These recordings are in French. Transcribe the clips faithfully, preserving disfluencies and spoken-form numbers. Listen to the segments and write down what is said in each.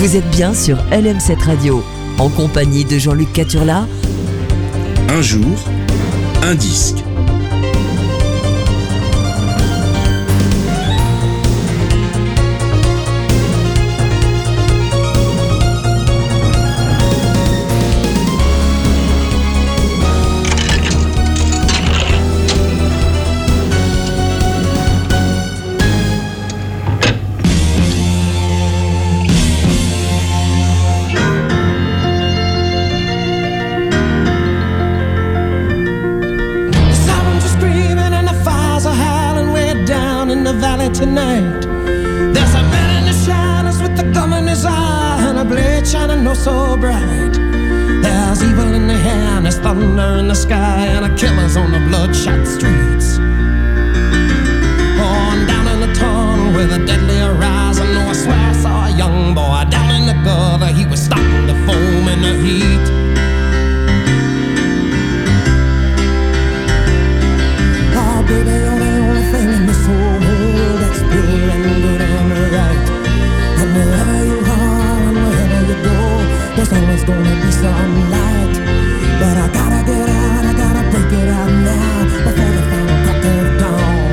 Vous êtes bien sur L M sept Radio, en compagnie de Jean-Luc Caturla. Un jour, un disque. Tonight, there's a man in the shadows with a gun in his eye and a blade shining oh so bright. There's evil in the air and there's thunder in the sky and a killer's on the bloodshot streets. On down in the tunnel with a deadly horizon, oh, I swear I saw a young boy down in the gutter. He was starting to foam in the heat. Oh, baby, you're the only thing in this whole world that's pure and good and right. And wherever you are and wherever you go, there's always gonna be some light. But I gotta get out, I gotta break it out now before the final crack of dawn.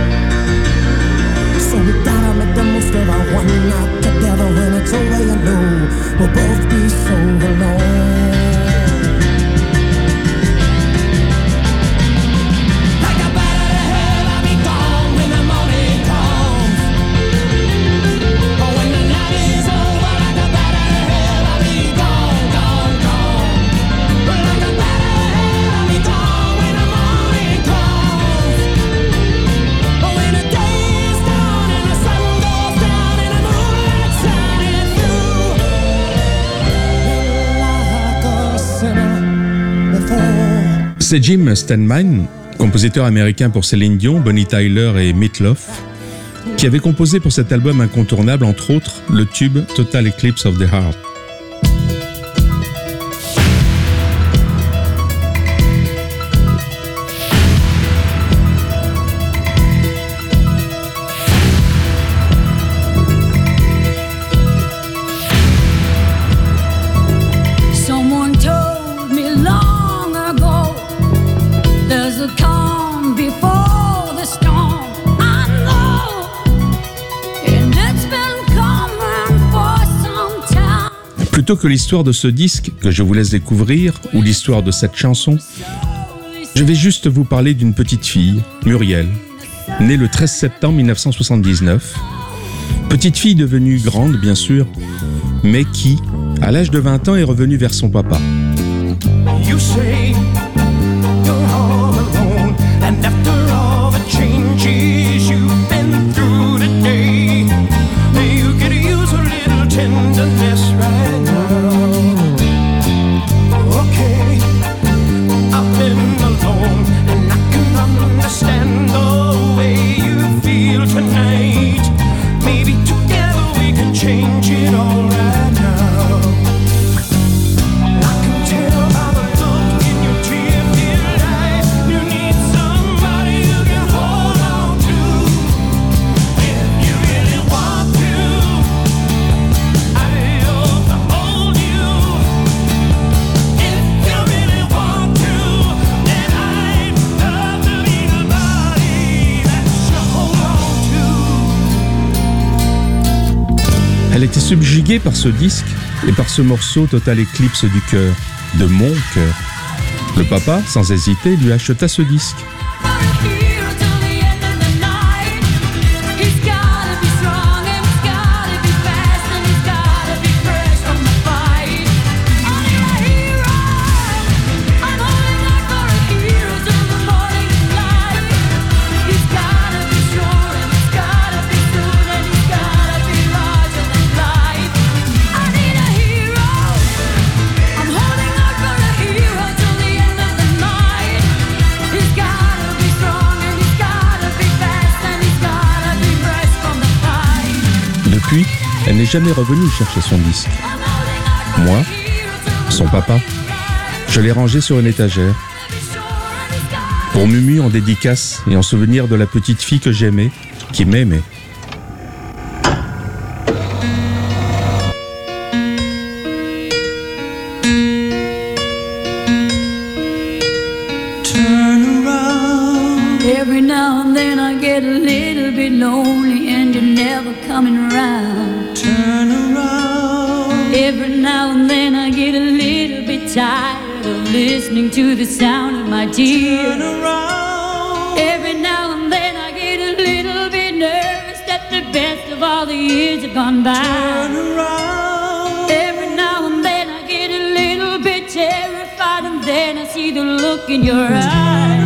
So we gotta make the most of our one night together. When it's over, you know we'll both be so alone. C'est Jim Steinman, compositeur américain pour Céline Dion, Bonnie Tyler et Meat Loaf, qui avait composé pour cet album incontournable, entre autres, le tube Total Eclipse of the Heart. Plutôt que l'histoire de ce disque que je vous laisse découvrir, ou l'histoire de cette chanson, je vais juste vous parler d'une petite fille, Muriel, née le treize septembre mille neuf cent soixante-dix-neuf. Petite fille devenue grande, bien sûr, mais qui, à l'âge de vingt ans, est revenue vers son papa. You say you're all alone, and after all the changes you've been through today, you could use a little tenderness right now. Okay, I've been alone, and I can understand the way you feel tonight. Maybe together we can change it all right now. I can tell by the look in your tear-filled eyes, you need somebody you can hold on to. If you really want to, I hope to hold you. If you really want to, then I'd love to be the body that you hold on to. Elle était subjuguée par ce disque et par ce morceau Total Eclipse du cœur, de mon cœur. Le papa, sans hésiter, lui acheta ce disque. Depuis, elle n'est jamais revenue chercher son disque. Moi, son papa, je l'ai rangé sur une étagère. Pour Mumu en dédicace et en souvenir de la petite fille que j'aimais, qui m'aimait. lonely and you're never coming around. Turn around. Every now and then I get a little bit tired of listening to the sound of my tears. Turn around. Every now and then I get a little bit nervous that the best of all the years have gone by. Turn around. Every now and then I get a little bit terrified, and then I see the look in your eyes.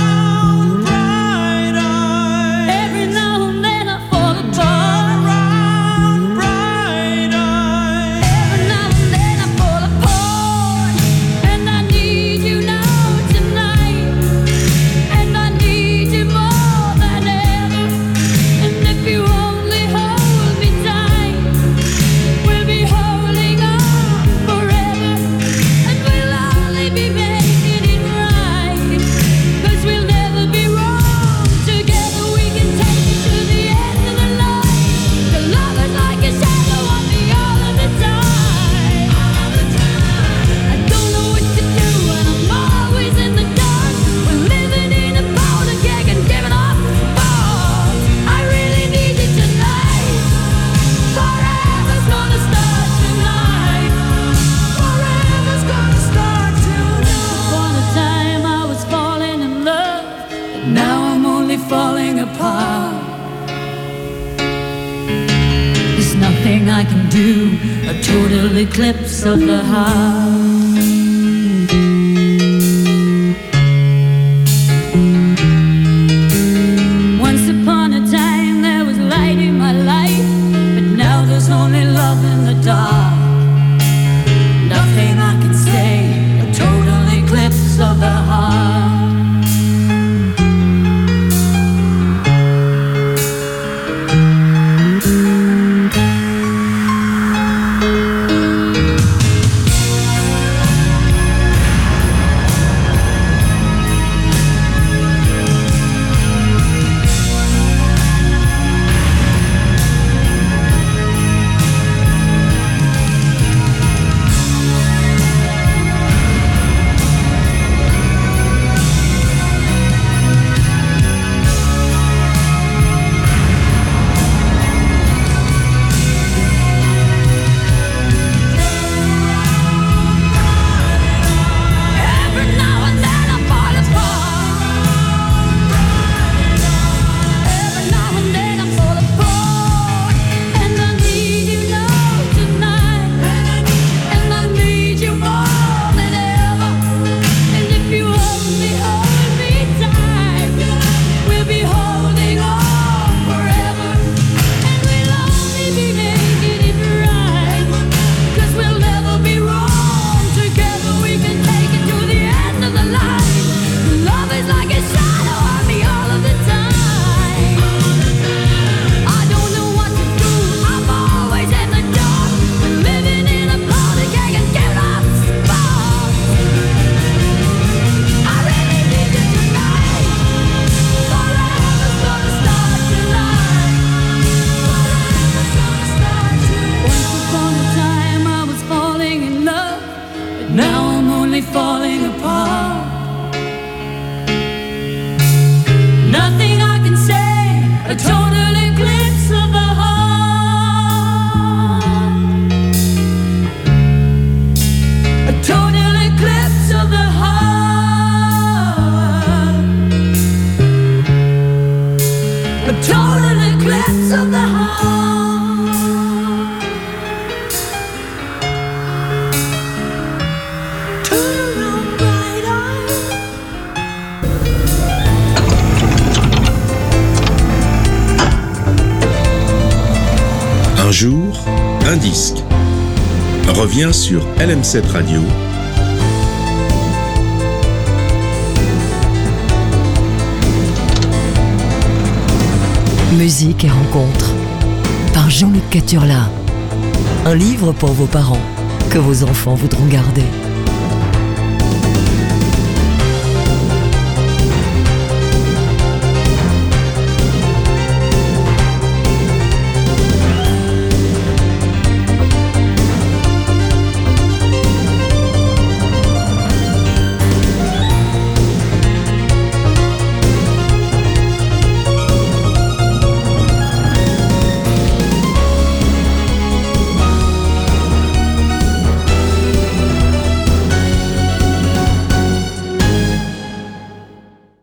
I can do a total eclipse of the heart. Once upon a time there was light in my life, but now there's only love in the dark. Nothing I can say, a total eclipse of the heart. Un jour, un disque revient sur L M sept Radio. Musique et rencontres par Jean-Luc Caturla. Un livre pour vos parents que vos enfants voudront garder.